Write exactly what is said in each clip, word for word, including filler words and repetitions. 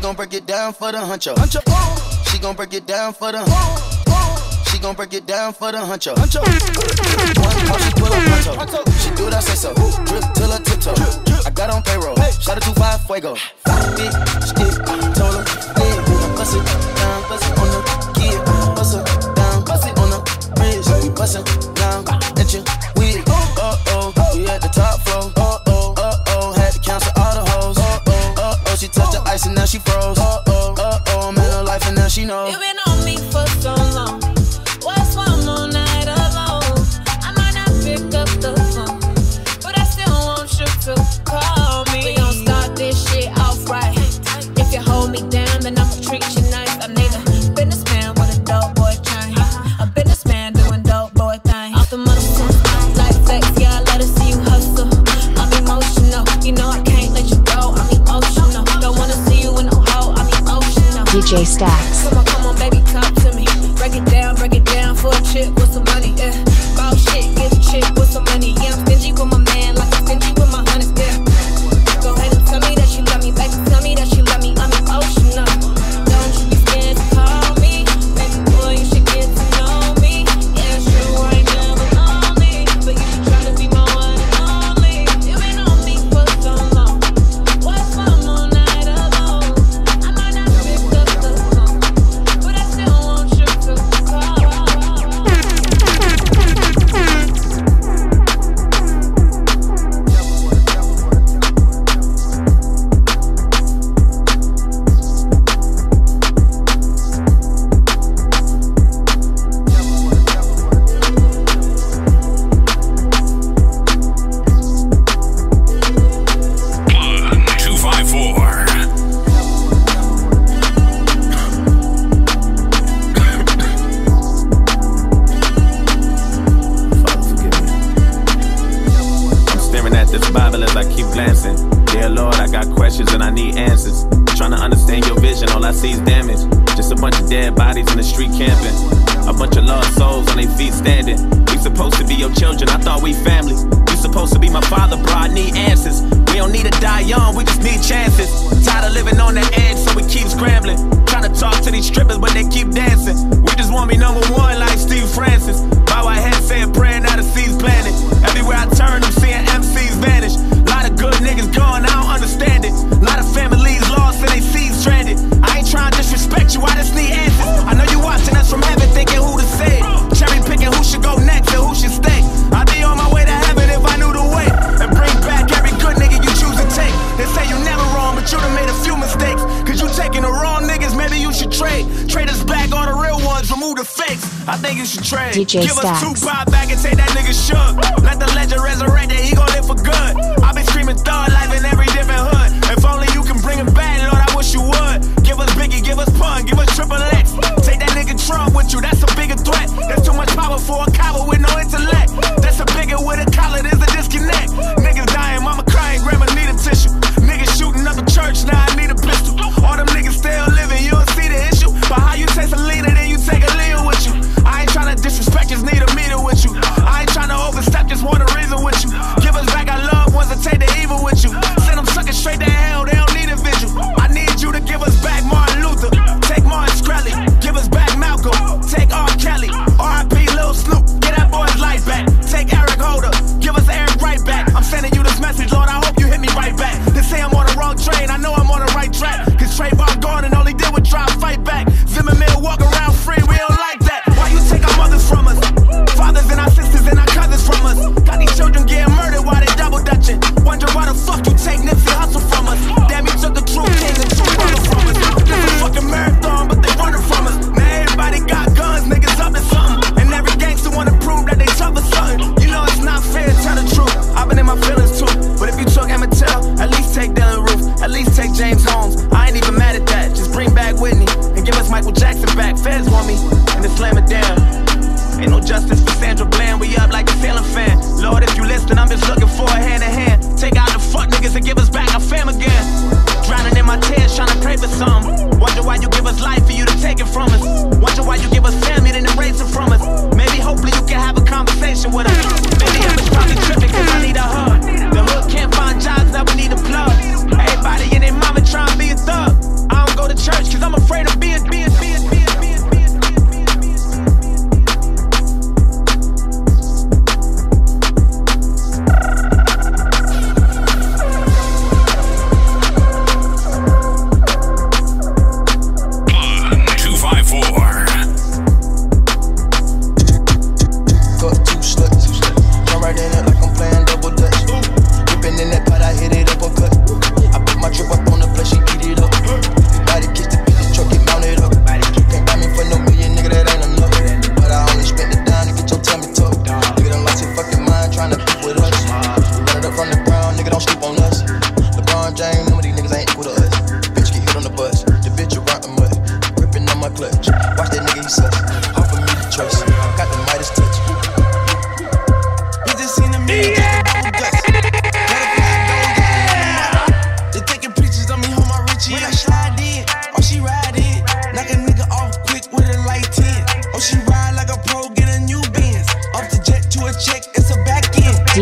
gon' break it down for the huncho. She gon' break it down for the. She gon' break it down for the huncho. One call, she pull up huncho. She do that, say so. Drip till her tiptoe. I got on payroll. Shout out to five fuego. Big stick, told her, yeah. Bust it down, bust it on the kid. Bust it down, bust it on the bridge. Bust it down, at your wig. Uh oh, we at the top floor. Uh oh, uh oh, had to cancel all the hoes. Uh oh, uh oh, she touched the ice and now she froze. Uh oh, uh oh, I'm in her life and now she knows. You been on me for so long. What's one more night alone? I might not pick up the phone, but I still want you to call me. We gon' start this shit off right. If you hold me down, then I'ma treat you nice. I need a businessman with a dope boy chain. A businessman doing dope boy thing. Off the motherfucker, like flex, yeah, I let her see you hustle. I'm emotional, you know I can't let you go. I'm emotional, don't wanna see you in no hole. I'm emotional. D J Stacks. Come on, come on, baby, talk to me. Break it down, break it down for a chick with some money, yeah. Bout shit, get a chick with some money, yeah. I'm stingy with my man, like I'm stingy with my honeys, yeah. Go ahead and tell me that you love me, baby, tell me that you love me, I'm emotional. Don't you be scared to call me, baby boy, you should get to know me. Yeah, sure, I ain't never lonely, but you should try to be my one and only. You been on me for so long, what's one more night alone? I might not pick up the phone, but I still want you to call. two five four. I'm staring at this Bible as I keep glancing. Dear Lord, I got questions and I need answers. Trying to understand your vision, all I see is damage. Just a bunch of dead bodies in the street camping. A bunch of lost souls on their feet standing. We supposed to be your children, I thought we family. You supposed to be my father, bro, I need answers. We don't need to die young, we just need chances. Tired of living on the edge, so we keep scrambling. Trying to talk to these strippers, but they keep dancing. We just want to be number one like Steve Francis. Bow our head saying prayer, now the seeds planted. Everywhere I turn, I'm seeing M Cs vanish. Lot of good niggas gone, I don't understand it. Lot of families lost and they seeds stranded. I ain't trying to disrespect you, I just need answers. I know you watching us from heaven thinking who to say. Cherry picking who should go next and who should stay. I'd be on my way to heaven if I knew the way. And bring back every good nigga you choose to take. They say you never wrong, but you done made a few mistakes. Cause you taking the wrong niggas, maybe you should trade. Trade us back all the real ones, remove the fakes. I think you should trade. D J Give Stacks. us two five back and take that nigga shook. Let the legend resurrect that he gon' live for good. I been screaming thug life in every different hood. If only you can bring him back, Lord, I wish you would. Give us Biggie, give us Pun, give us Triple X. Take that nigga Trump with you, that's a bigger threat. There's too much power for a coward with no intellect. That's a bigger with a collar, there's a disconnect. Niggas dying, mama crying, grandma need a tissue. Niggas shooting up a church, now I need a pistol. All them niggas still living, you don't see the issue. But how you taste a leader, then you take a leader with you. I ain't tryna disrespect, just need a meter with you. I ain't tryna overstep, just want a reason with you. Give us back our loved ones and take the evil with you. Send them suckers straight to hell, they don't need a visual. I need you to give us back Martin Luther. Take Martin Shkreli, give us back Malcolm. Take R. Kelly, R I P Lil Snoop, get that boy's life back. Take Eric Holder, give us Eric right back. I'm sending you this message, Lord, I hope you hit me right back. They say I'm on the wrong train, I know I'm on the right track. Cause Trayvon gone and all he did was try to fight back. Zimmerman walk around free, we don't like that. Why you take our mothers from us? Fathers and our sisters and our cousins from us. Got these children getting murdered while they double dutching. Wonder why the fuck you take Nipsey Hussle from us. Damn, you took the true king and true brother from us. This a fucking marathon, but they running from us. Now everybody got guns, niggas up to something. And every gangster wanna prove that they tough or something. You know it's not fair, tell the truth. I've been in my feelings too. But if you took Emmett Till, at least take Dylan Roof. At least take James Holmes. I ain't even mad at that. Just bring back Whitney and give us Michael Jackson back. Feds want me and then slam it down. Ain't no justice for Sandra Bland, we up like a ceiling fan. Lord, if you listen, I'm just looking for a hand in hand. Take out the fuck niggas and give us back our fam again. Drowning in my tears, trying to pray for some. Wonder why you give us life for you to take it from us. Wonder why you give us family then erase it from us. Maybe hopefully you can have a conversation with us. Maybe I'm just probably tripping cause I need a hug. The hood can't find jobs, now we need a plug. Everybody and their mama trying to be a thug. I don't go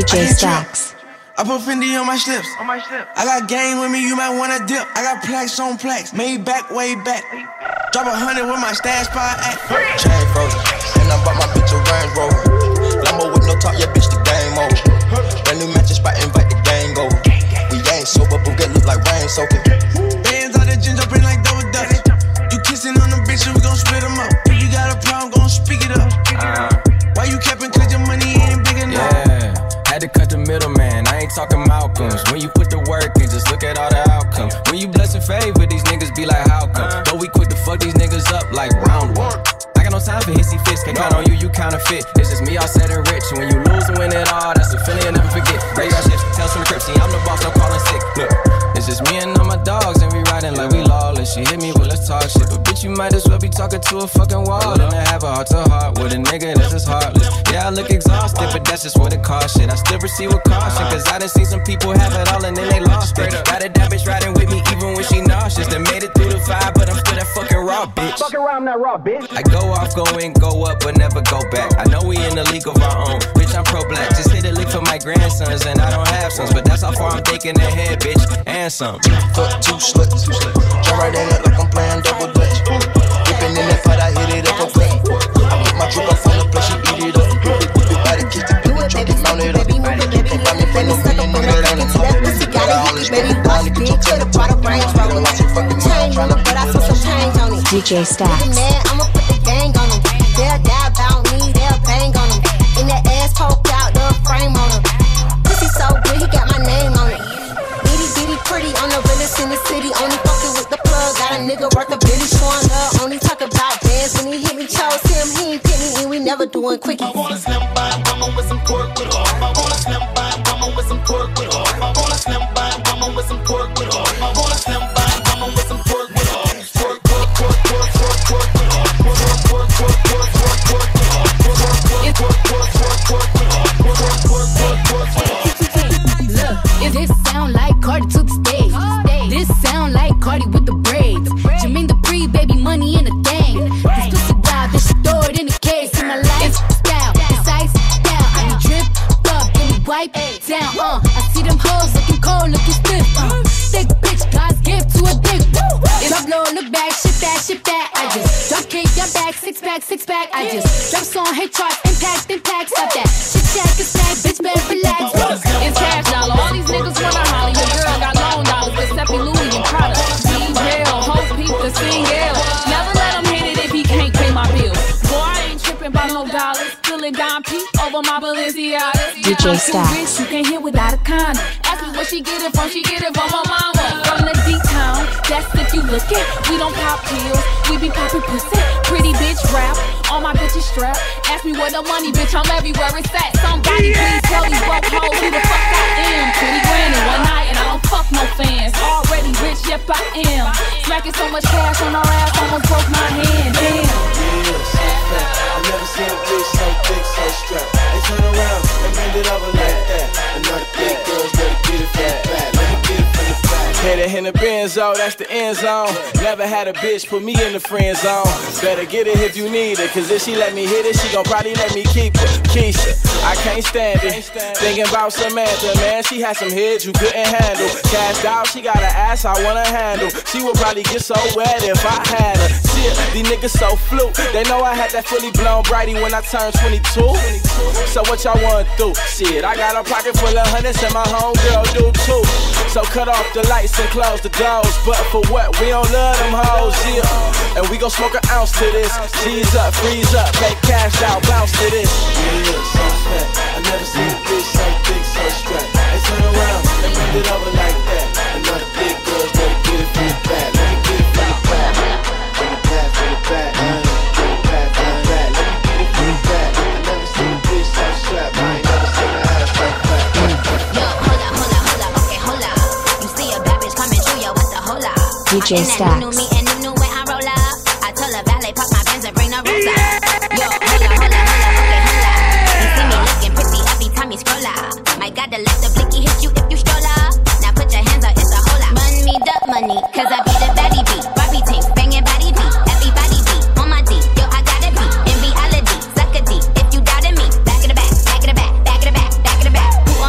J Stacks. I put Fendi on my slips. On my slips. I got game with me, you might wanna dip. I got plaques on plaques, made back, way back. Drop a hundred with my stash spot at. Chain frozen, and I bought my bitch a Range Rover. Lambo with no top, yeah, bitch, the game over. Brand new matches spot, invite the gang over. We ain't sober, but get look like rain soaking. Bands out the ginger, bring like double dutch. You kissing on the bitch, and we gon' split them up. If you got a problem, gon' speak it up. Uh, Why you capping, cause your money ain't big enough? Yeah, had to cut the middleman, I ain't talking Malcolms. When you put the work in, just look at all the outcomes. When you bless and favor, these niggas be like, how come? Uh, but we quick to fuck these niggas up like round one. I got no time for hissy fits, can't count on you, you counterfeit. It's just me all set and rich. When you lose and win it all, that's a feeling you'll never forget. Raise our shit, tell some crib, see I'm the boss, I'm calling sick. Look, it's just me and all my dogs, and we riding like we lawless. She hit me, well let's talk shit, but bitch you might as well be talking to a fucking wall. And I have a heart to heart with a nigga that's just heartless. Yeah, I look exhausted, but that's just what it costs shit. I still proceed with caution, cause I done seen some people have it all and then they lost it. Got a that bitch riding with me even when she nauseous. They made it through the fire, but I'm still that fucking raw bitch. Fuck around, that raw bitch. I go off, go in, go up, but never go back. I know we in the league of our own. Bitch, I'm pro-black. Just hit a lick for my grandsons, and I don't have sons, but that's how far I'm thinking ahead, bitch, and some. Fuck two sluts, jump right in it like I'm playing double dutch. Dipping in that fight, I hit it up a plate. I put my drip up on the plate, she eat it up. You gotta kiss the bitch, truck it, mount it up. Can't buy me for no million, nigga, that ain't enough. Got all this baby, watch big, could've brought a Range Rover. Chain on it, but I put some change on it. D J Stacks. I'ma put the gang on them. They'll die about me, they'll bang on them. In that ass poked out, the frame on them. Pussy so good, he got my name on it. Bitty bitty pretty, I'm the realest in the city. Only fucking with the plug, got a nigga worth a billy. Showing up, only talk about bands. When he hit me, chose him, he ain't pick me, and we never doing quickies. I want a slim by woman with some pork with off. I want a slim by woman with some pork with off. I want a slim by woman with some pork with off. I want a slim by woman with some pork with off. Pork, pork, pork, pork, pork, pork with off. Pork, pork, pork, pork, pork, pork with off. Pork, pork, pork, pork, pork, pork with off. Pork, pork, pork, pork, pork with off. Look, if this sound like Cardi to the stage, this sound like Cardi with the braids. Jermaine Dupri, baby, money in a thing. This pussy wild, then she throw it in the case. In my life, style, it's ice down. I be drip up, then we wipe down. Uh, I see them hoes looking cold, looking stiff. Uh, thick bitch, God's gift to a dick. Drop low, look back, shit that, shit that. I just drop kick, your back, six pack, six pack. I just drop song, hit charts, impact, impact. Stop that shit, check, and snack, bitch, better relax. It's cash dollar. All these niggas wanna holler. Your girl got long dollars, Giuseppe, Louis, and Prada. D-Jail, whole peep the single. Never let him hit it if he can't pay my bill. Boy, I ain't tripping by no dollars. Spilling dime peep over my Balenciaga. D J Stacks. You can't hit without a condom. Ask me where she get it from. She get it from my mama. From the D-town, that's if you look it. We don't pop pills, we be popping pussy. Pretty bitch rap, all my bitches strapped. Ask me where the money, bitch, I'm everywhere it's at. Somebody please tell these broke hoes who the fuck I am. Twenty grand in one night and I don't fuck no fans. Already rich, yep I am. Smacking so much cash on our ass, almost broke my hand. Damn. Yeah, so fat. I never seen a bitch so thick, so strapped. They turn around and bend it over like that. Another big girls better get it from the back. Let me get it from the back. Hit it in the Benzo, that's the end zone. Never had a bitch put me in the friend zone. Better get it if you need it, cause if she let me hit it, she gon' probably let me keep it. Keisha, I can't stand it. Thinking about Samantha, man, she had some heads you couldn't handle. Cashed out, she got an ass I wanna handle. She would probably get so wet if I had her. Shit, these niggas so fluke. They know I had that fully blown brighty when I turned twenty-two. So what y'all wanna do? Shit, I got a pocket full of hundreds and my homegirl do too. So cut off the lights and close the doors. But for what? We don't love them hoes, yeah. And we gon' smoke an ounce to this. G's up, freeze up, make cash out, bounce to this. Yeah, so fat. I never seen a bitch so thick, so strapped. They turn around and bend it over like that. Another big girls better get it from the back. Let me get it from the back. From the back, from the back. From the back, from the back. Let me get it from the back. I never seen a bitch so strapped. I ain't never seen a ass so fat. Yo, hold up, hold up, hold up, okay, hold up. You see a bad bitch coming through, yo, what's the hold up? D J Stacks. You knew me and you knew when I roll up. I told her valet, pop my Benz and bring the rose up. Yo, hold up, hold up, hold up, okay, hold up. You see me looking pretty every time you scroll up. My God, the let the blicky hit you if you stroll up. Now put your hands up, it's a whole lot. Run me the money, cause I be the baddie beat. Barbie tank, banging body beat. Everybody beat, on my D, yo, I gotta be. In reality, suck a D, if you doubted me. Back in the back, back in the back, back in the back, back in the back. Who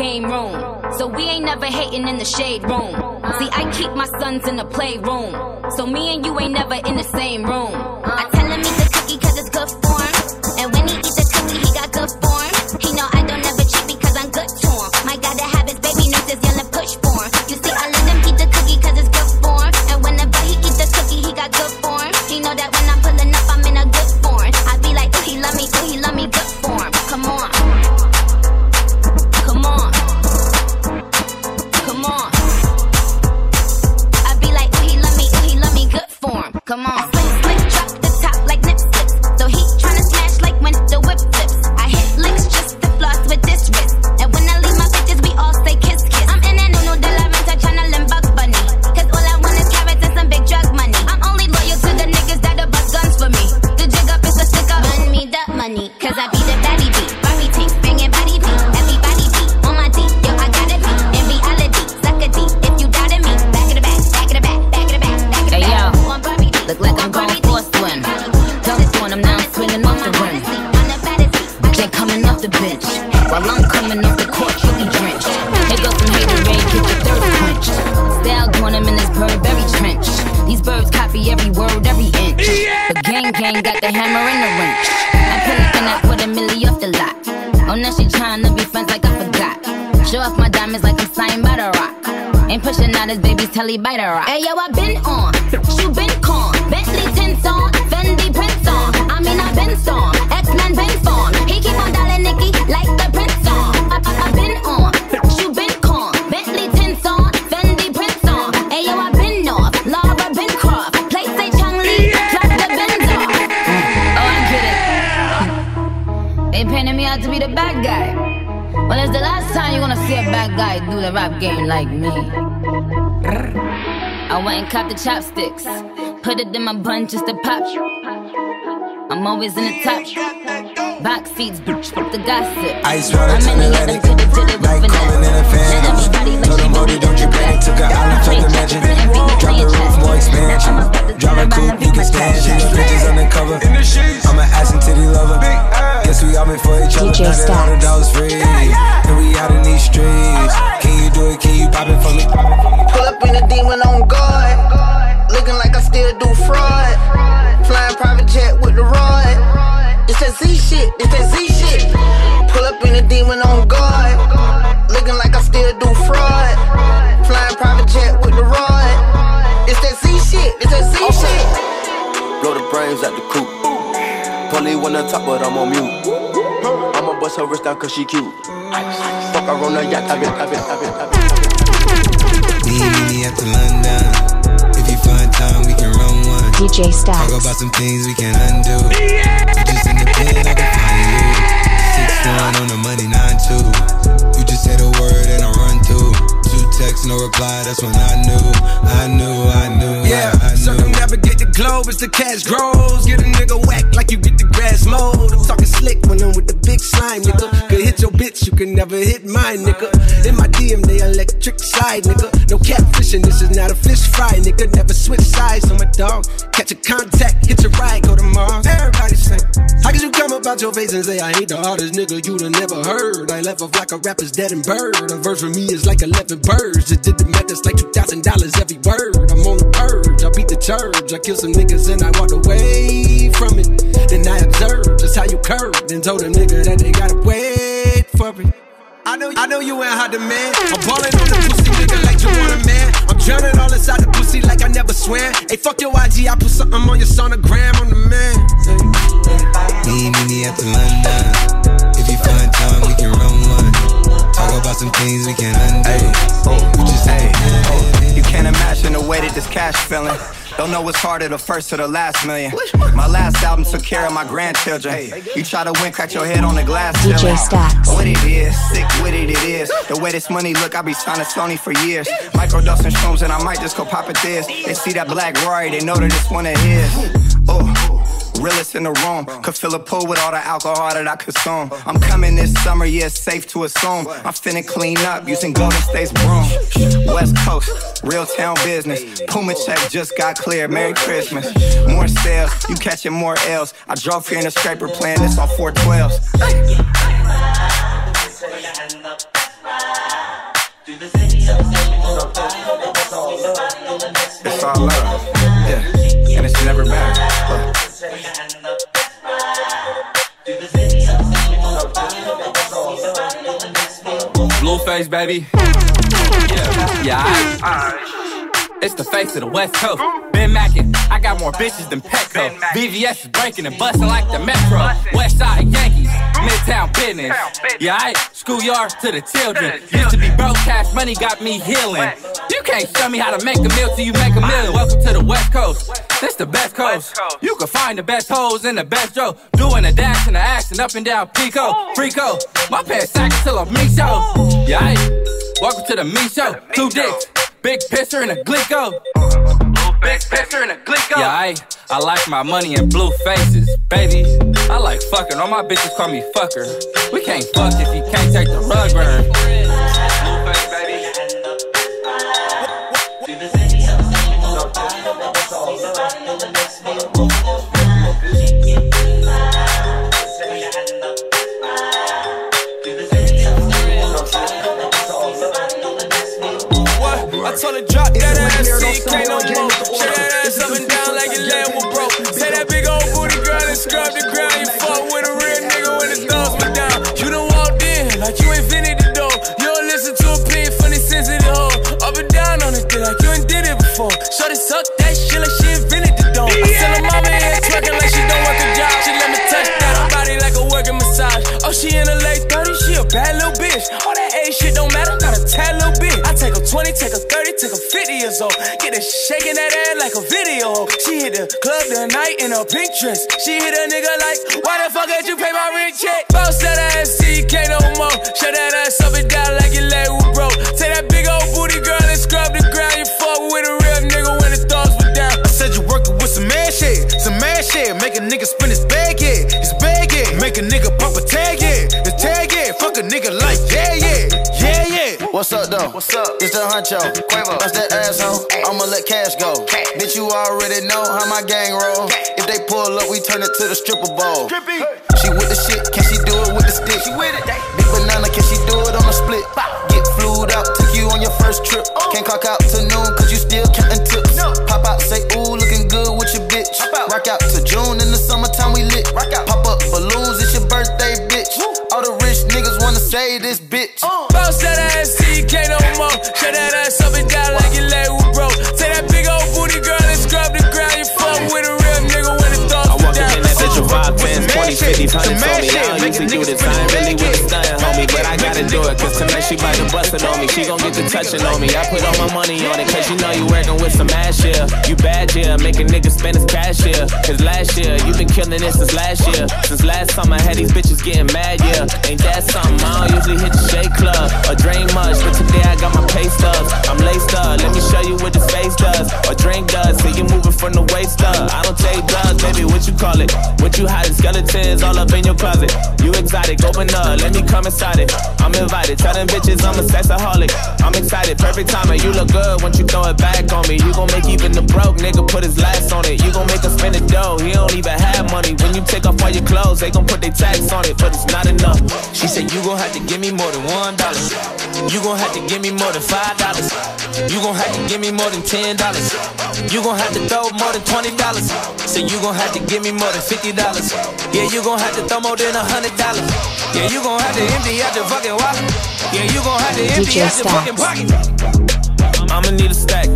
game room. So we ain't never hating in the shade room. See, I keep my sons in the playroom. So me and you ain't never in the same room. I tell him eat the cookie cause it's good for him. And when he eat the cookie, he got good form. He know I don't ever cheat because I'm good to him. My God, to have his baby nurses yelling push for him. You see, I let him eat the cookie cause it's good for him. And whenever he eat the cookie, he got good form. He know that when I'm pulling up, I'm in a good form. I be like, ooh, he love me, ooh, he love me, good form. Come on. Come on. Come on. I be like, ooh, he love me, ooh, he love me, good form. Come on. Slick, slick, drop the top like nip slips. So he tryna smash like when the whip flips. I hit licks just to floss with this wrist. And when I leave my bitches, we all say kiss, kiss. I'm in and uno de la venta tryna limb Bugs Bunny. Cause all I want is carrots and some big drug money. I'm only loyal to the niggas that'll bust guns for me. The jig up is the stick up. Run me the money. Cause I be the baddie beat. Barbie team, banging body beat. Everybody beat on my D. Yo, I gotta be in reality. Suck a D if you doubted me. Back of the back, back of the back, back of the back, back of the back. Hey yo, look like I'm going for a swim. Dunked on him, now I'm swinging off the rim. They coming off the bench while I'm coming off the court, truly drenched. Here goes some haterade, get your thirst quenched. Style doing him in this Burberry trench. These birds copy every word, every inch. The gang gang got the hammer and the wrench. I pull up and I put a milli off the lot. Oh, now she tryna be friends like I forgot. Show off my diamonds like I'm signed by the rock. Ain't pushing out his baby's telly by the rock. Hey yo, I been on, you been con. Bentley tints on, Fendi prints on. I mean I been storm, X-Men been form. He keep on dialing Nicky like the prince on. I, I, I been on, you been con. Bentley tints on, Fendi prints on. Hey yo, I been off, Laura been Croft. Play say Chung Lee, drop the Benz off. Oh, I get it. They painted me out to be the bad guy. Well, it's the last time you're gonna see a bad guy do the rap game like me. I went and copped the chopsticks, put it in my bun just to pop. I'm always in the top. Box seats, bitch, fuck the gossip. Ice water to the Atlantic, night calling in a fan. Told them, Modi, don't you panic. Took her island from the mansion. Drop the roof, more expansion. Drive a coupe, you can stand. She the bitches undercover. I'm an ass and titty lover. Guess we all been for each other. D J Stacks. Dollars free, and we out in these streets. Can you do it? Can you pop it for me? Pull up in a demon on guard, looking like I still do fraud. Flying private jet with the rod. It's that Z shit, it's that Z shit. Pull up in a demon on guard, looking like I still do fraud. Flying private jet with the rod. It's that Z shit, it's that Z okay. shit. Blow the brains at the coop. Polly wanna talk, but I'm on mute. I'ma bust her wrist down cause she cute. Fuck her on the yacht, I been, I been, I been, I been. Me and me at the London. If you find time, we can run one. D J Stacks. Talk about some things we can undo. Yeah. You just in the pen, I can find you. Six one on the money, nine two. You just say the word and I run two. Two texts, no reply. That's when I knew, I knew, I knew. Yeah, I, I knew. Circumnavigate the globe as the cash grows. Get a nigga whack like you get the grass mowed. I'm talking slick when I'm with the big slime, nigga. Could hit your bitch, you can never hit mine, nigga. In my D M, they electric slide, nigga. No catfishing, this is not a fish fry, nigga. Never switch sides on my dog. Catch a contact, hit your ride, go to Mars. Everybody say, how could you come about your face and say I ain't the hardest nigga you'd have never heard? I left off like a rapper's dead and bird. A verse for me is like eleven birds. Just did the math, that's like two thousand dollars every word. I'm on the purge, I beat the church. I killed some niggas and I walked away from it. Then I observed just how you curved and told a nigga that they gotta wait for it. I know, I know you ain't hot demand. I'm ballin' on the pussy, nigga, like you want a man. I'm drowning all inside the pussy like I never swam. Hey, fuck your I G, I put something on your sonogram, I'm the man. Me, me, me at the London. If you find time, we can run one. Talk about some things we can undo. Hey, oh, you just hey, oh, you can't imagine the way that this cash feeling. Don't know what's harder, the first or the last million. My last album took care of my grandchildren. You try to win, crack your head on the glass ceiling. D J Stacks. What it is, sick with it, it is. The way this money look, I be signing Sony for years. Microdosing shrooms and I might just go pop it this. They see that black Rory, they know that this one it is. Oh. Realest in the room, could fill a pool with all the alcohol that I consume. I'm coming this summer, yeah, it's safe to assume. I'm finna clean up using Golden State's broom. West Coast, real town business. Puma check just got cleared, Merry Christmas. More sales, you catching more L's. I drove here in a scraper playing this on four twelves. It's all love, yeah, and it's never bad. Blueface, baby. Yeah, yeah. I, it's the face of the West Coast. Been mackin', I got more bitches than Petco. B V S is breaking and bustin' like the Metro. West Side Yankees, Midtown business. Yeah, I schoolyard to the children. Used to be broke, cash money got me healing. You can't show me how to make a meal till you make a million. Welcome to the West Coast. This the best coast. You can find the best hoes and the best Joe. Doing a dash and a action up and down Pico. Frico, my pants sack till I'm me show. Yeah, I welcome to the me show. Two dicks, big pisser and a glico. Big pisser and a glico. Yeah, I I like my money in blue faces, baby. I like fucking. All my bitches call me fucker. We can't fuck if you can't take the rug burn. Blueface, baby. I told her drop that ass, see you can't no more. Shake that ass up and down like your leg was broke. Say that big old booty girl and scrub the ground. You fuck with a real nigga when the thumbs went down. You done walked in like you ain't vented the door. You don't listen to a plea from the sensitive hoe. Up and down on it like you ain't did it before. Shorty suck that shit like she invented the dome. I tell her mama here twerking like she don't work a job. She let me touch that her body like a working massage. Oh, she in her late thirties, she a bad little bitch. All that age shit don't matter, not a tad little bit. I take her twenty, take her thirty, take her fifty years old. Get her shaking that ass like a video. She hit the club tonight in her pink dress. She hit a nigga like, why the fuck did you pay my rent check? Bounce that ass, see you can't no more. Shut that ass up and down like your leg was broke. Take that big old booty girl and scrub the ground. You fuck with a real nigga when the thumbs were down. I said you working with some mad shit, some mad shit. Make a nigga spin his bag, yeah, his bag, yeah. Make a nigga pop a tag, yeah, his tag, yeah. Fuck a nigga like, yeah, yeah, yeah, yeah. What's up, though? What's up? It's the Huncho. Quavo. That's that asshole. I'ma let cash go. Cash. Bitch, you already know how my gang roll. Cash. If they pull up, we turn it to the stripper bowl. Trippy. She with the shit, can she do it with the stick? She with it. Big banana, can she do it on the split? Get flued out, took you on your first trip. Oh. Can't clock out to noon, cause you still counting tips. No. Pop out, say, ooh, looking good with your bitch. Out. Rock out to June, in the summertime we lit. Rock out. Pop up balloons, it's your birthday, bitch. Woo. All the rich niggas wanna say this bitch. Uh. Bounce that ass, see you can't no more. Shut that ass up and down like your leg was broke. Take that big old booty girl and scrub the ground. You fuck with a real nigga when the thumbs I walk in that bitch with five pants, twenty, fifty, hundred on me. I don't usually do this, I ain't really with the stunning, homie. But I gotta do it, cause tonight she bout to bust it on me. She gon' get the touching on me. I put all my money on it, cause you know you working with some ass, yeah. You bad, yeah, make a nigga spend his cash, yeah. Cause last year, you been killing it since last year. Since last summer, I had these bitches getting mad, yeah. Ain't that something? I don't usually hit the shake club or drain much, but today I got my pay stubs. I'm laced up, let me show you what this face does or drink does. So you moving from the waist up. I don't take drugs, baby, what you call it? What you hiding? Skeletons all up in your closet. You exotic, open up, let me come inside it. I'm invited, tell them bitches I'm a sexaholic. I'm excited, perfect timing, you look good once you throw it back on me. You gon' make even the broke nigga put his last on it. You gon' make her spend the dough, he don't even have money. When you take off all your clothes, they gon' put their tax on it, but it's not enough. She said you gon' have to give me more than one dollar. You gon' have to give me more than five dollars. You gon' have to give me more than ten dollars. You gon' have to throw more than twenty dollars. So you gon' have to give me more than fifty dollars. Yeah, you gon' have to throw more than a hundred dollars. Yeah, you gon' have to empty out your fucking wallet. Yeah, you gon' have to empty out your fucking pocket. I'ma need a stack.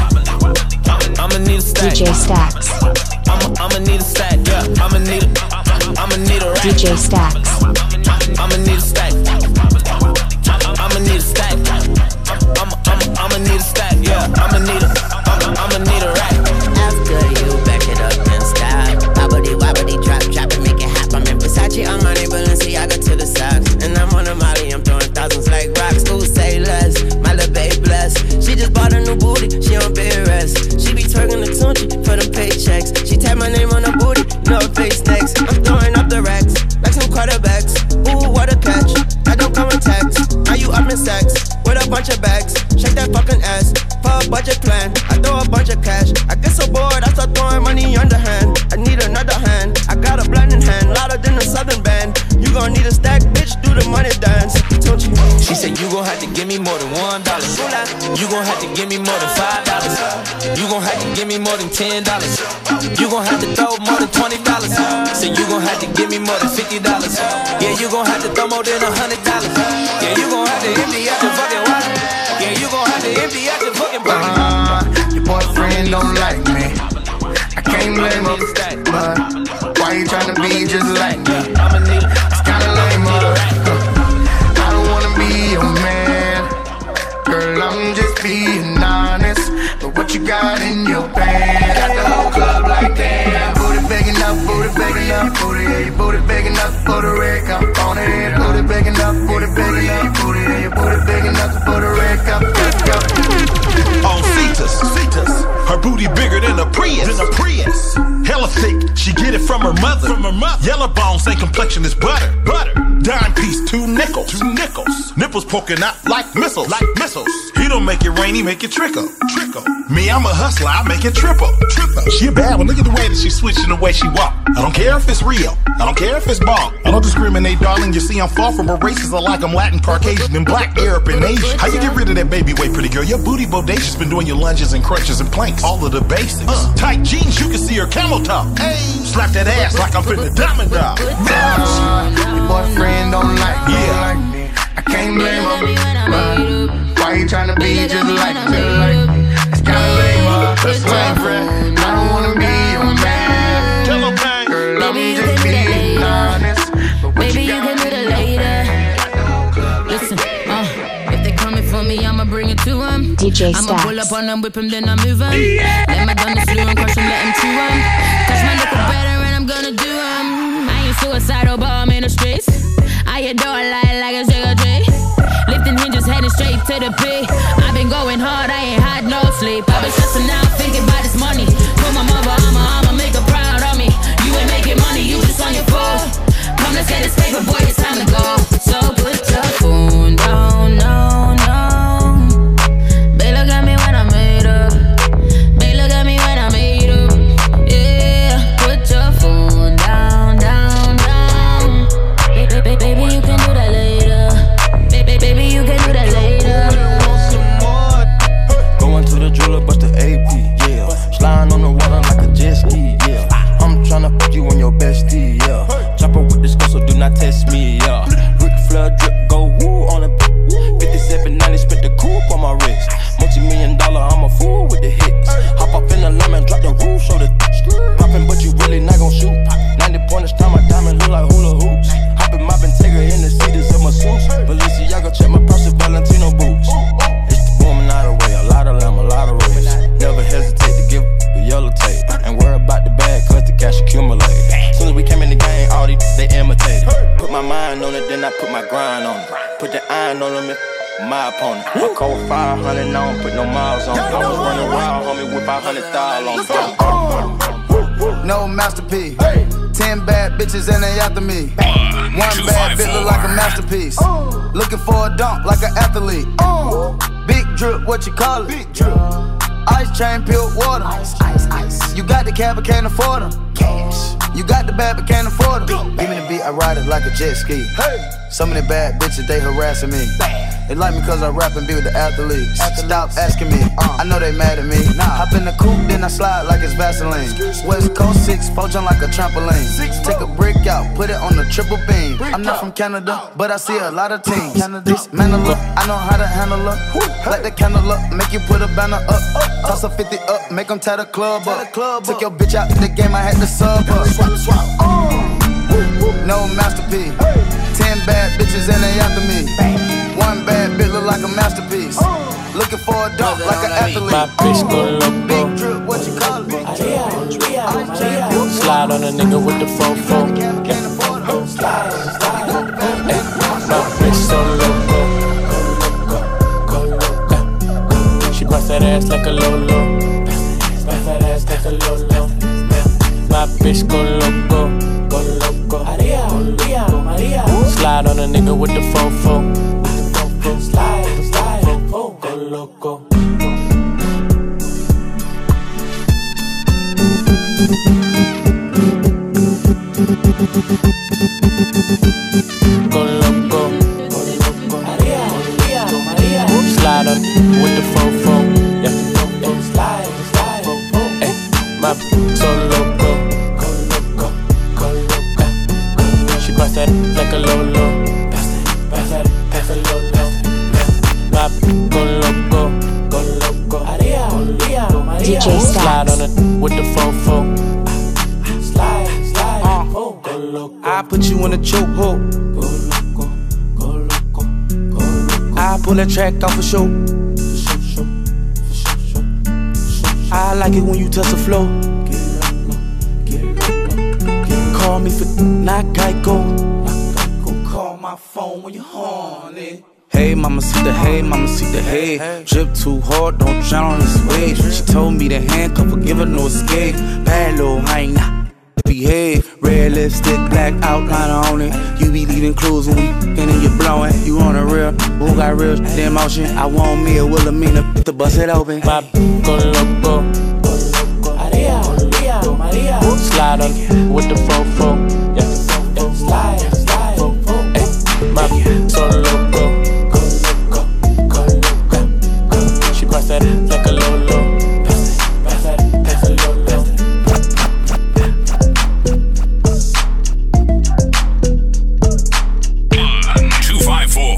I'ma need a stack. D J Stacks. I'ma I'ma need a stack. Yeah, I'ma need a I'ma need a rack. D J Stacks. I'ma need a stack. I'ma need a stack. I'ma I'ma I'ma need a stack. Yeah, I'ma need a I'ma I'ma need a rack. That's good, you back it up in style. Bobbity wobbity drop drop and make it hop. I'm in Versace, I'm on Balenciaga to the socks, and I'm on a Molly. I'm throwing thousands like rocks. Who say less? My little babe blessed. She just bought a new booty. She on bed rest. She be twerking the tunchi for them paychecks. She tap my name on her booty, no face next. I'm throwing up the racks like some quarterbacks. Ooh, what a pass. more than one dollar. You gon' have to give me more than five dollars. You gon' have to give me more than ten dollars. You gon' have to throw more than twenty dollars. So you gon' have to give me more than fifty dollars. Yeah, you gon' have to throw more than a hundred dollars. Yeah, you gon' have to empty out your fucking wallet. Yeah, you gon' have to empty out your fucking pocket. Uh, your boyfriend don't like me. I can't blame him, but why you tryna be just like me? It's kinda lame, uh, I don't wanna be your man. Girl, I'm just being honest. But what you got in your pants? Got the whole club like damn. Booty big enough, booty big enough, booty, yeah, your booty big enough for the red cup on it. Booty big enough, booty big enough, booty, yeah, your booty big enough for the red cup, cup, cup. On Cetus, Cetus, her booty bigger than a Prius, than a Prius. Hella thick, she get it from her mother, from her mother. Yellow bone, same complexion as butter, butter. Dime piece, two nickels, two nickels. Nipples poking out like missiles, like missiles. He don't make it rain, he make it trickle, trickle. Me, I'm a hustler, I make it triple, triple. She a bad one, look at the way that she switching the way she walk. I don't care if it's real, I don't care if it's ball. I don't discriminate, darling, you see I'm far from a racist. I like I'm Latin, Caucasian, and black, Arab, and Asian. How you get rid of that baby weight, pretty girl? Your booty bodacious, been doing your lunges and crunches and planks. All of the basics. Uh, tight jeans, you can see her camel top. Hey, slap that ass like I'm finna diamond dog. Uh, your boyfriend don't like me, yeah. Like me. I can't blame him, but why you tryna be just like me? It's kinda lame, uh, that's lame, friend. I don't wanna be your man. Tell him, man. Girl, I'm just being honest. But Baby, you can do that later. Listen, uh, if they coming for me, I'ma bring it to them. D J I'ma Stacks. pull up on them, whip them, then I move them. Yeah. Let my gun slew and crush them, let them chew them. Catch my nigga better and I'm gonna do them. I ain't suicidal, but I'm in the streets. I adore a lie like a cigarette. Lifting hinges, heading straight to the pit. I've been going hard, I ain't had no sleep. I've been stressing out, thinking about this money. Put my mother, I'ma, I'ma make her proud of me. You ain't making money, you just on your phone. Come, let's get this paper, boy, it's time to go. So put your phone down, no, no. Babe, look at me when I made up. Babe, look at me when I made up. Yeah, put your phone down, down, down. Baby, baby, baby, you can do that later. Baby, baby, you can do that later. Going to the jeweler, bust the A P, yeah. Sliding on the water like a jet ski, yeah. I'm tryna fuck you and your bestie, yeah. Chopper with this girl, so do not test me, yeah. Ric Flair drip, go woo on the fifty-seven ninety, spent the coupe on my wrist. Multi-million dollar, I'm a fool with the hits. Hop up in the lemon, drop the roof, show the poppin', but you really not gon' shoot. ninety pointers, time my diamond look like hula hoops. Hoppin' my Bentayga in the seats of my suits. Balenciaga, check my purse with Valentino boots. It's the woman out of way, a lot of lamb, a lot of race. Never hesitate to give the yellow tape. Ain't worry about the bag, cause the cash accumulate. Soon as we came in the game, all these, they imitated. Put my mind on it, then I put my grind on it. Put the iron on them, if my opponent. I call five hundred, I don't put no miles on it. I was running wild, homie, with five hundred thousand on it. No masterpiece. Ten bad bitches and they after me. One bad bitch look like a masterpiece. Looking for a dunk like an athlete. Big drip, what you call it? Big drip. Ice chain, peeled water. Ice, ice, ice. You got the cab, but can't afford them. Cash. You got the bad, but can't afford them. Give me the beat, I ride it like a jet ski. Hey. Some of the bad bitches, they harassing me. They like me cause I rap and be with the athletes. Stop asking me, uh, I know they mad at me. Nah. Hop in the coupe, then I slide like it's Vaseline. West Coast six, four jump like a trampoline. Take a brick out, put it on the triple beam. I'm not from Canada, but I see a lot of teams. Dismantle her, I know how to handle her. Light the candle up, make you put a banner up. Toss a fifty up, make them tie the club up. Took your bitch out the game, I had to sub her. No masterpiece. Ten bad bitches and they after me. One bad bitch look like a masterpiece. Looking for a dunk like an athlete. My bitch go loco. Big drip, what you call it? Slide on a nigga with the fofo. My bitch so loco. She bust that ass like a Lolo. Bust that ass like a Lolo. My bitch go loco. Go loco. Slide on a nigga with the fofo. Slide, slide, oh, go loco. Go loco. pass that like a low-low. Pass that, pass that, pass that low-low. Pop, go loco, go loco. Maria, Maria, Maria. D J Stacks. Slide on it with the fofo. Slide, slide, uh, oh, go loco. I put you in a chokehold. Go loco, go loco, go loco. I pull that track off for show. I like it when you touch the floor. Call me for not Geico. Call my phone when you're horny. Hey, mama, see the hey, mama, see the hey. Drip too hard, don't drown on this wave. She told me to handcuff her, give her no escape. Bad little hyena, behave. Red lipstick, black outliner on it. You be leaving clues when we f***ing and you blowing. You on the real, who got real shit in motion? I want me a Wilhelmina to bust it open. Pop, go loco, go loco. Maria, Maria, Maria. Slide on with the fofo. Yeah, yeah, slide, slide, fofo. Ay, pop, so loco. Pass that like a low-low. Pass that, pass that, pass that low-low. One, two, five, four.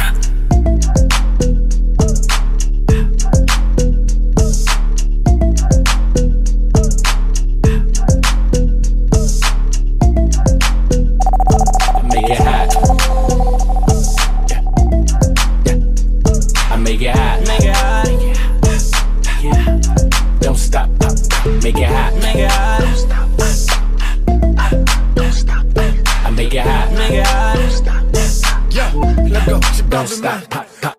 Make it hot. Yeah. Yeah. I make it hot. Make it hot. Don't stop, make it hot, make it hot. Don't stop, don't stop, I make it hot, make it hot. Don't stop, yeah, let go. Don't stop, pop, pop.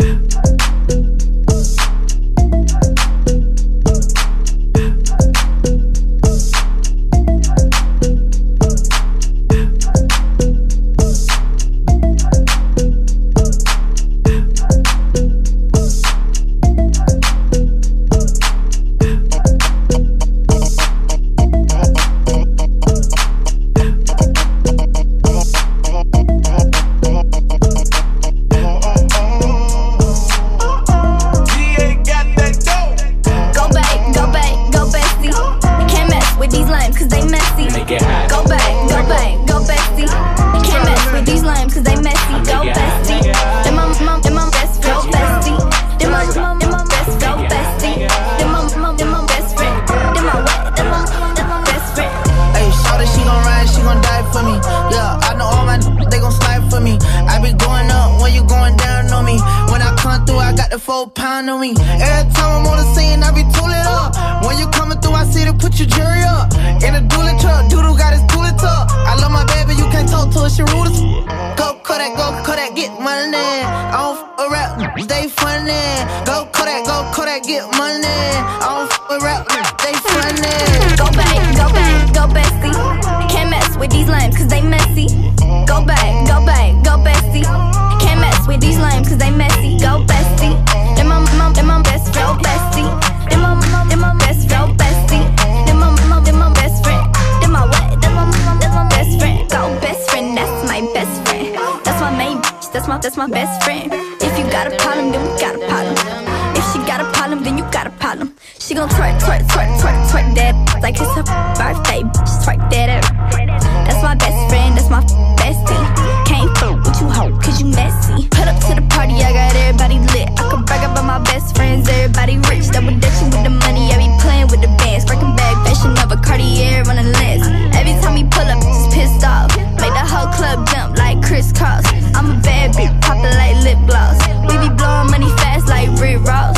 That's my best friend. If you got a problem, then we got a problem. If she got a problem, then you got a problem. She gon' twerk, twerk, twerk, twerk, twerk that like it's her birthday. Just twerk that up. That's my best friend, that's my bestie. Can't fuck with you, hoe, cause you messy. Put up to the party, I got everybody lit. I can brag about my best friends, everybody rich. Double dutching with the money, I be playing with the bands. Breaking bag, fashion of a Cartier on the list. Every time we pull up, just pissed off. Make the whole club jump like crisscross. I'm a bad bitch, poppin' like lip gloss. We be blowing money fast like Rick Ross.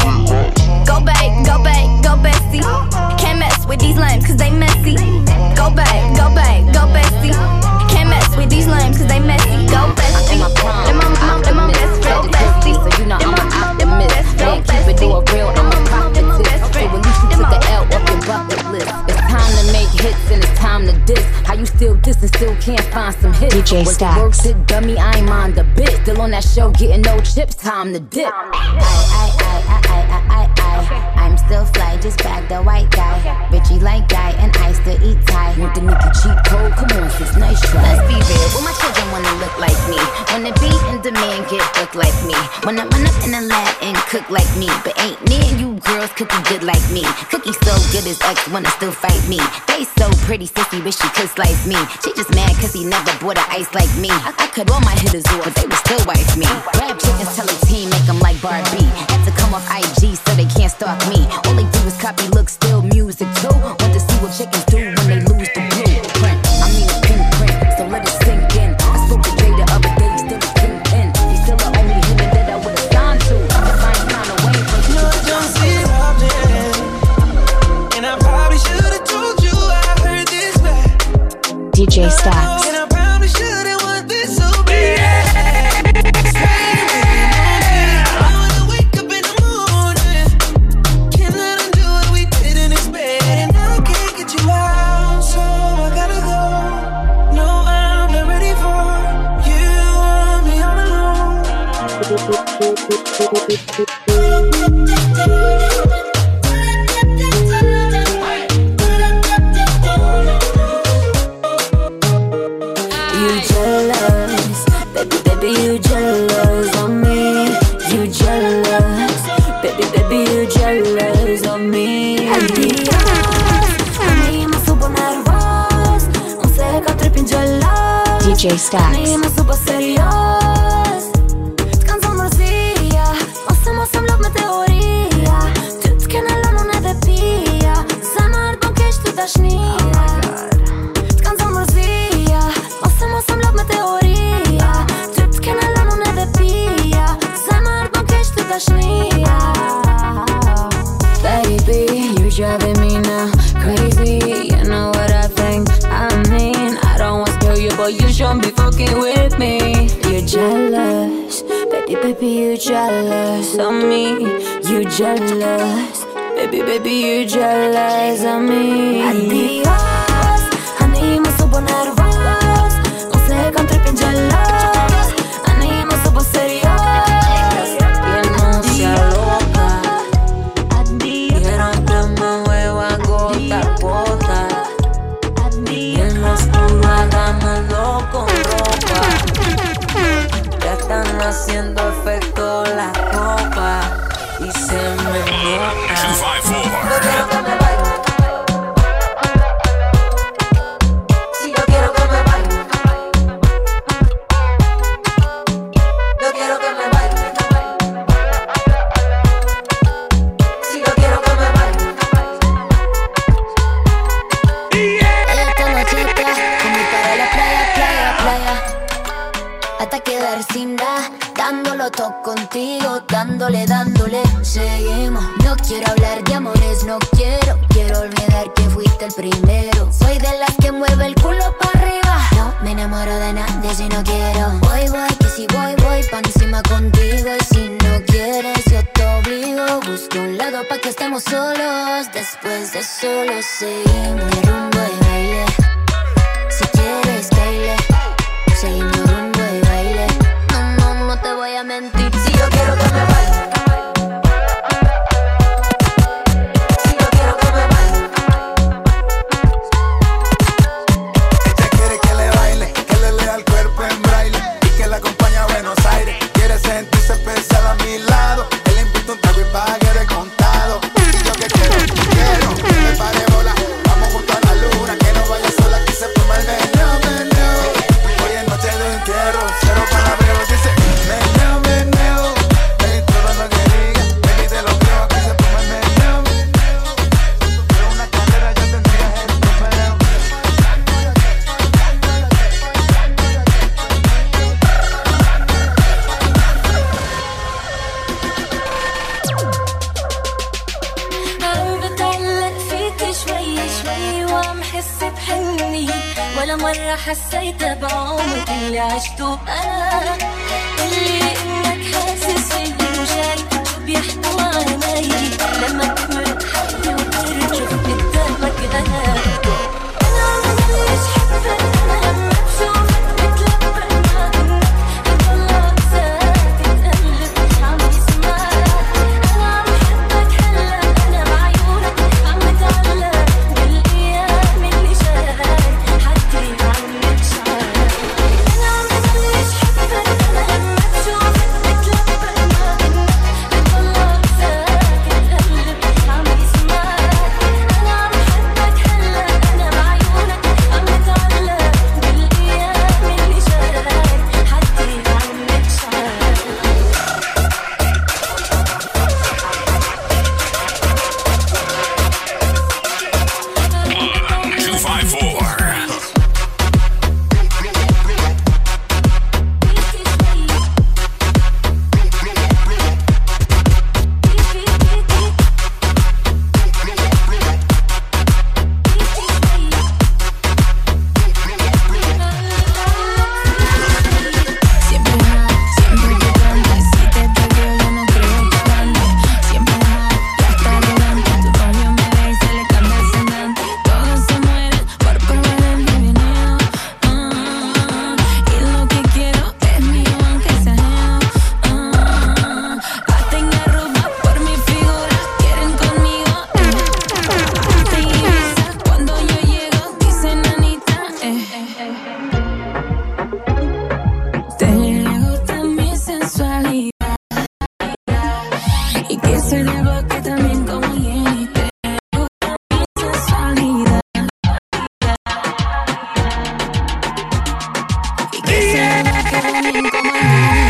Go back, go back, go bestie. Can't mess with these lames cause they messy. Go back, go back, go bestie. Can't mess with these lames cause they messy. Go bestie. Them my mom, them my best friend, bestie. So you know I'm an optimist. Can't keep it doing real, I'm a prophetess. So at least you took the L off your bucket list. It's time to make hits and it's time to diss. How you still diss and still can't find some hits? D J Stacks. Works it, dummy, I ain't mind a bit. Still on that show, getting no chips, time to dip. I, I, I, I, I, I, I, I'm still fly, just bag the white guy. Richie like guy, and I still eat Thai. Want the nigga cheat code? Come on, sis, nice try. Let's be real, well, my children wanna look like me. Wanna be in demand, get booked like me. Wanna run up in the lab and cook like me. But ain't near you, girl, girls cookie good like me. Cookie so good his ex wanna still fight me. They so pretty, sissy, wish she could slice me. She just mad cause he never bought her ice like me. I, I cut all my hitters off, but they would still wife me. Grab chickens, tell a team, make them like Barbie. Had to come off I G so they can't stalk me. All they do is copy, look, still music too. Want to see what chickens do when they lose the blueprint. I mean a pink print, so let it sink in. I spoke to Jay the other day, still a kingpin. He's still the only human that I would've signed to. If I ain't found a way for you, I don't see it often. And I probably should've told you I heard this back. D J Stacks. And I probably should've want this so bad. You jealous, baby, baby, you jealous of me. You jealous, baby, baby, you jealous of me. Adios, ani ma subo nervos, un seca tripping jealous. D J Stacks. Ani ma subo serios, t'kanzon mrzia, mosem mosem lov me teoria. Ty t'kena lanu ne dhe pia, zemër bon kesh të dashnia. T'kanzon mrzia, mosem mosem lov me teoria. Ty t'kena lanu ne dhe pia, zemër bon kesh të dashnia. Baby, you're driving me now crazy. You know what I think, I mean, I don't want to spoil you, but you shouldn't be fucking with me. You're jealous, baby, baby, you jealous of me. You jealous, baby, baby, you jealous of me. Adios, ani ma subo nervos, un second tripping jealous. Ani ma subo serios, que no sea loca. Quiero que me mueva gota a gota. Y en lo oscuro hagámoslo con ropa. Ya están haciendo efecto la copa y se me nota. Yo quiero que me baile. Si yo quiero que me baile. Yo quiero que me baile. Si yo quiero que me baile. Ella está macheta, como para la playa, playa, playa. Hasta quedar sin nada, dándolo todo contigo, dándole, dándole. Seguimos, no quiero hablar de amores, no quiero. Quiero olvidar que fuiste el primero. Soy de las que mueve el culo para arriba. No me enamoro de nadie si no quiero. Voy, voy, que si voy, voy pa' encima contigo. Y si no quieres, yo te obligo. Busco un lado pa' que estemos solos. Después de solo seguimos mi rumbo y baile. Si quieres, baile. Seguimos rumbo y baile. No, no, no te voy a mentir. Si yo quiero que me baile. Si yo quiero que me baile. Ella quiere que le baile, que le lea el cuerpo en braille y que la acompañe a Buenos Aires. Quiere sentirse especial a mi lado, que le invito un trago y pague de contado. Y yo que quiero, quiero que me pare bola. Vamos junto a la luna, que no vaya sola, que se toma el menú, menú. Hoy es noche de entierro, cero palabreos, dice menú, menú. De todo lo que diga, ven y te lo creo, que se toma el menú. Pero una carrera yo tendría el número. أنا بتعلق فيك شوي شوي وعم حس بحني ولا مرة حسيت بعمري اللي عشته أنا. اللي إنك حاسس فيي وجاي شو بيحكوا عيني لما تمر حقي وترجف قدامك أنا. أنا عم بلش حبك أنا لما بشوفك بتلبق معك بطلع ساكت قلبك عم يسمعك. أنا عم بحبك هلا أنا بعيونك عم بتعلق بالأيام اللي جاي حدي عم يتشعر. أنا عم بلش حبك أنا لما بشوفك بتلبق معك بطلع ساكت قلبك Te gusta mi sensualidad y que soy de boca también como Jenny. Te gusta mi sensualidad y que soy de boca también como Jenny.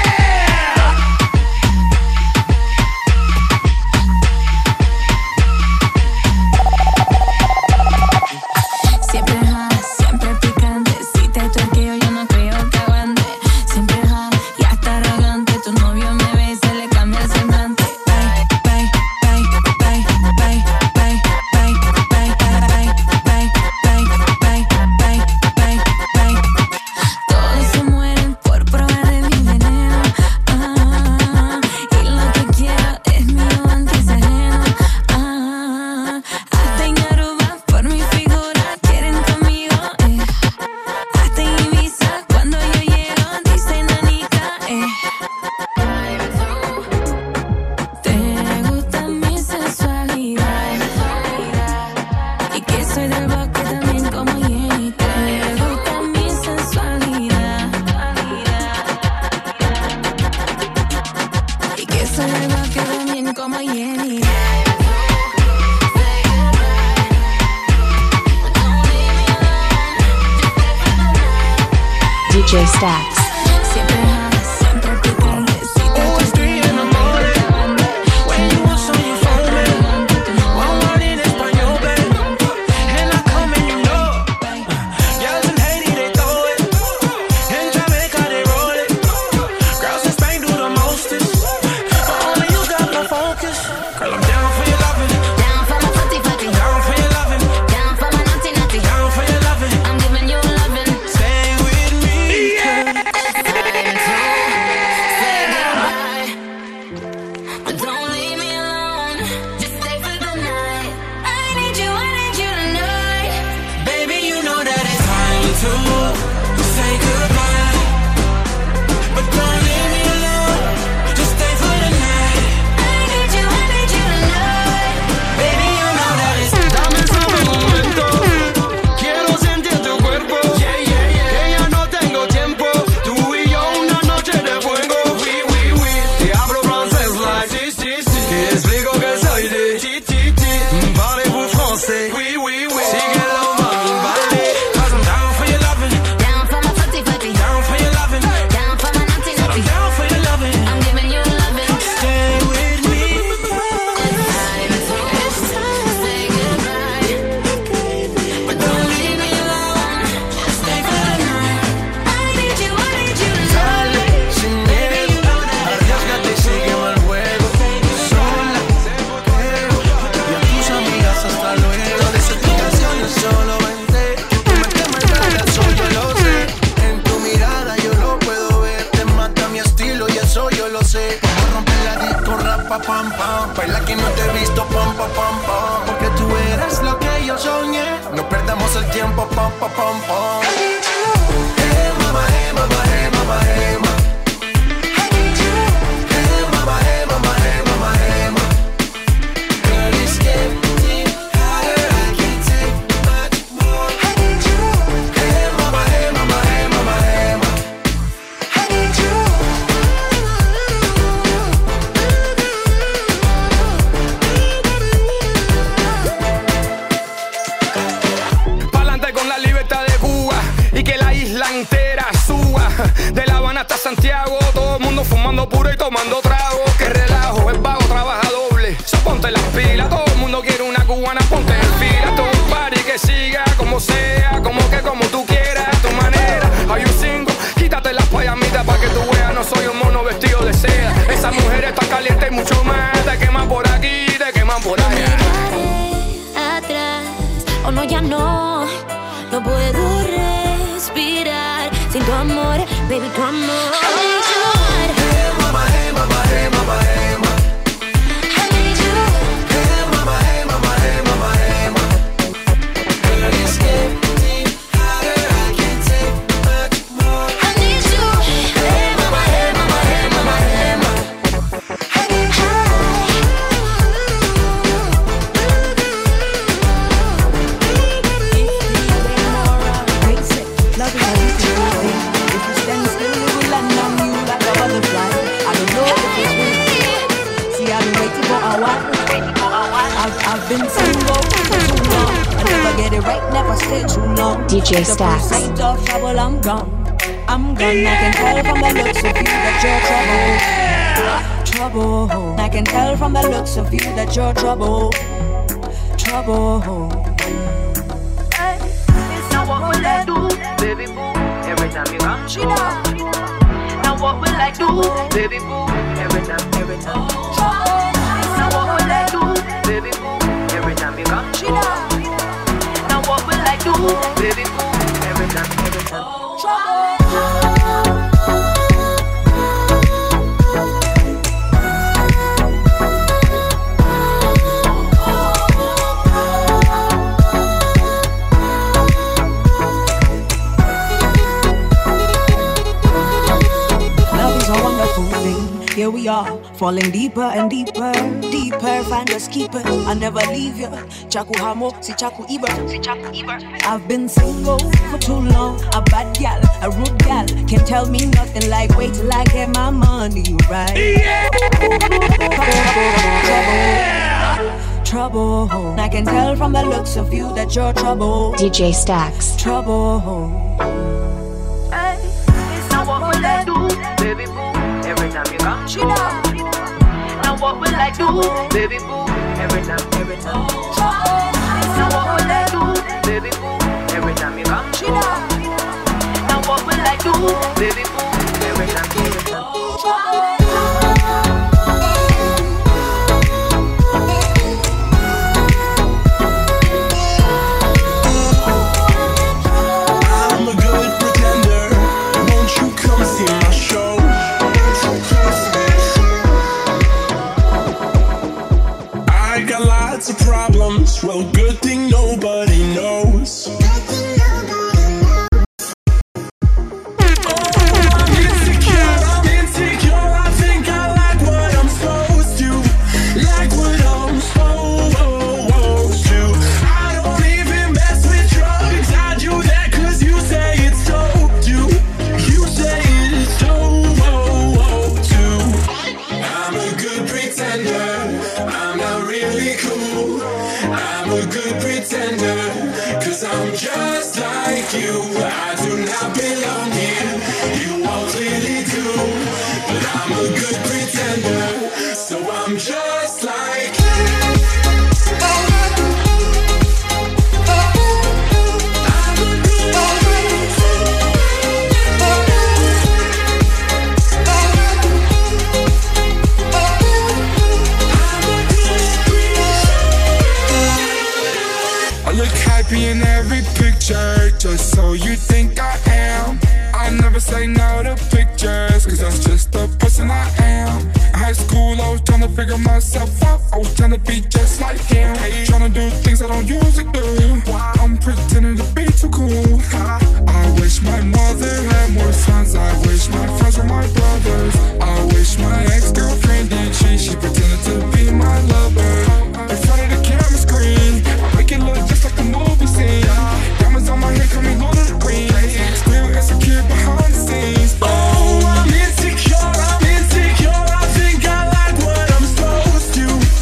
Siempre hot, siempre picante. Si te toqueo yo no creo que aguante. Siempre hot y hasta arrogante. Tu novio me ve y se le cambia el semblante. Bye, bye, bye, bye, bye, bye, bye, bye, bye, bye, bye, bye, bye, bye. Todos se mueren por probar de mi veneno. Ah, y lo que quiero es mío antes ajeno. Ah, hasta en Aruba por mi figura quieren conmigo, eh. Hasta en Ibiza cuando yo llego dicen Nanica, eh. Te gusta mi sensualidad y que soy del bosque también como Jenny. Te gusta mi sensualidad y que soy del bosque también como Jenny. D J Stacks. Siempre hot, siempre picante. Si te toqueo yo no creo que aguante. When you want some, you phone me. One word in español, babe. And I come and you know. Girls in Haiti, they throw it. In Jamaica, they roll it. Girls in Spain do the mostest. But only you got my focus. Girl, I'm down for your loving. Down for my footy footy. Down for your loving. Down for my naughty naughty. Down for your loving. I'm giving you loving. Stay with me. But don't leave me alone. Just stay for the night. I need you, I need you tonight. Baby, you know that it's time to say goodbye. But don't leave me alone. Just stay for the night. I need you, I need you tonight. Baby, you know that it's Dame solo un momento, quiero sentir tu cuerpo. yeah, yeah, yeah. Que ya no tengo tiempo, tú y yo una noche de fuego. Oui, oui, oui. Te hablo francés like Si, si, si. te explico que soy de Ti, ti, ti. Parlez-vous français? Oui, oui, oui. Síguelo, mami, vale. Cause I'm down for your loving. Down for my footy footy. Down for your loving. Down for my naughty naughty. I'm down for your loving. I'm giving you loving. Stay with me. It's time to say goodbye. But don't leave me alone. Just stay for the night. I need you, I need you Dale, tonight. sin miedo, arriesgate y sígueme el juego. Sola, y a tus amigas hasta luego. De esas explicaciones solo vente. Que tu mente malvada, eso yo lo sé. En tu mirada yo lo puedo ver. Te mata mi estilo y eso yo lo sé. Como romper la disco, rapa, pam, pam. Baila que no te he visto, pam, pam, pam, pam. Porque tú eres lo que yo soñé. No perdamos el tiempo, pam, pam, pam, pam. Hey, mama, hey, mama, hey, mama, hey, mama. Hey, mama, hey, mama, hey, mama, hey, mama. Girl, it's getting hotter, I can't take much more. Hey, mama, hey, mama, hey, mama, hey, mama. Pa'lante con la libertad de Cuba y que la isla entera suba. De La Habana hasta Santiago, todo el mundo fumando puro y tomando trago. Que relajo, el vago trabaja doble. So ponte las pilas, todo el mundo quiere una cubana, ponte en fila. Todo un party que siga como sea, como que como tú quieras, a tu manera. Hay un single, quítate las payamitas pa' que tú veas, no soy un mono vestido de seda. Esa mujer está caliente y mucho más. Te queman por aquí, te queman por allá. atrás. Oh no, ya no, no puedo respirar sin tu amor, baby, tu amor. I need you. Hey mama, hey mama, hey mama, hey mama. I need you. Hey mama, hey mama, hey mama, hey mama. Girl, it's getting hotter, I can't take much more. I need you. Hey mama, hey mama, hey mama, hey mama. I need you. Love you. stay too long. D J The Stacks. sight of trouble, I'm gone. I'm gone. I can tell from the looks of you that you're trouble. Trouble. I can tell from the looks of you that you're trouble. Trouble. Hey, it's not what will I do, baby boo? Every time you come, she down. Now what will I do, baby boo? Every time, every time. Trouble. It's not what will I do, baby boo? Every time you come, she down. Now what will I do, baby boo? Every time, every time. Trouble. Here we are, falling deeper and deeper, deeper. Find us keeper, I never leave you. Chaku hamo, si chaku iber, si chaku iber. I've been single for too long. A bad gal, a rude gal, can't tell me nothing like wait till I get my money right. Yeah. Trouble, trouble. I can tell from the looks of you that you're trouble. D J Stacks. Trouble. Hey, it's not what will I do, baby boo? Every time you come, she down. Now what will I do, baby boo? Every time, every time. Now what will I do, baby boo? Every time you come, she down. Now what will I do, baby boo? Every time, every time. I'm a good pretender. Won't you come see my show? I got lots of problems. Well, good thing nobody knows. In every picture, just so you think I am. I never say no to pictures, cause that's just the person I am. In high school, I was trying to figure myself out. I was trying to be just like him, trying to do things I don't usually do. I'm pretending to be too cool. I wish my mother had more sons. I wish my friends were my brothers. I wish my ex-girlfriend did cheat. She pretended to be my lover. In front of the camera screen, I make it look just like a movie scene. Diamonds on my head, call me Lord of the Queen. Still insecure behind the scenes. Oh, I'm insecure, I'm insecure. I think I like what I'm supposed to.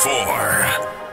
four.